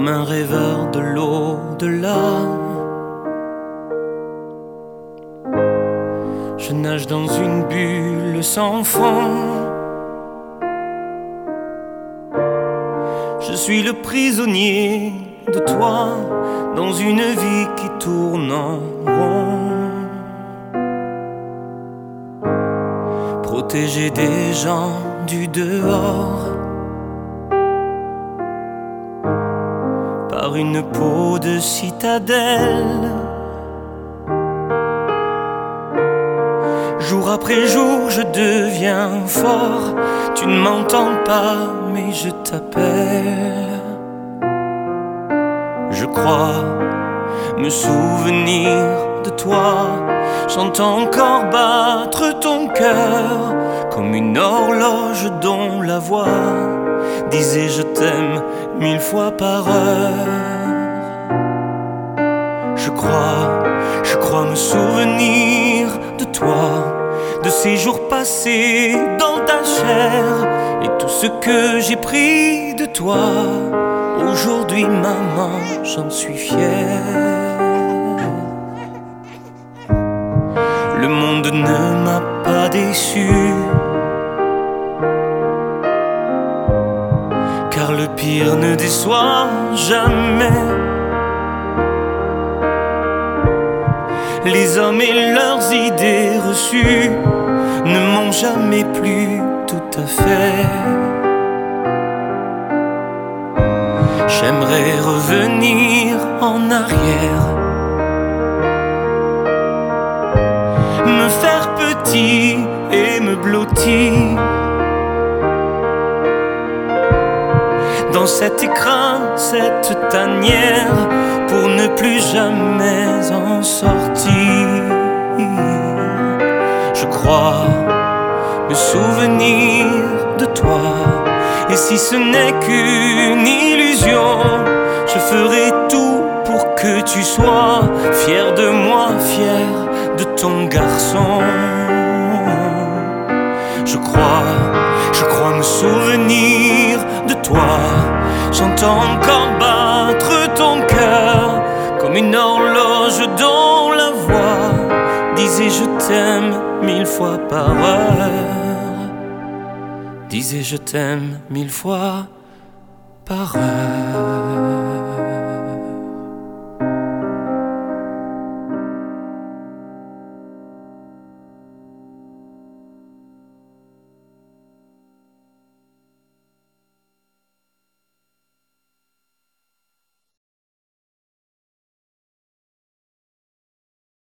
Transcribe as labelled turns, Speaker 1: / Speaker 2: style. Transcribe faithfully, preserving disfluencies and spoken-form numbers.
Speaker 1: comme un rêveur de l'au-delà. Je nage dans une bulle sans fond. Je suis le prisonnier de toi dans une vie qui tourne en rond. Protégé des gens du dehors par une peau de citadelle. Jour après jour je deviens fort. Tu ne m'entends pas mais je t'appelle. Je crois me souvenir de toi. J'entends encore battre ton cœur comme une horloge dont la voix disait je t'aime mille fois par heure. Je crois, je crois me souvenir de toi, de ces jours passés dans ta chair et tout ce que j'ai pris de toi. Aujourd'hui maman, j'en suis fier. Le monde ne m'a pas déçu, car le pire ne déçoit jamais. Les hommes et leurs idées reçues ne m'ont jamais plu tout à fait. J'aimerais revenir en arrière, me faire petit et me blottir dans cet écran, cette tanière, pour ne plus jamais en sortir. Je crois me souvenir de toi, et si ce n'est qu'une illusion, je ferai tout pour que tu sois fier de moi, fier de ton garçon. Je crois, je crois me souvenir de toi. J'entends encore battre ton cœur comme une horloge dont la voix disait je t'aime mille fois par heure. Disait je t'aime mille fois par heure.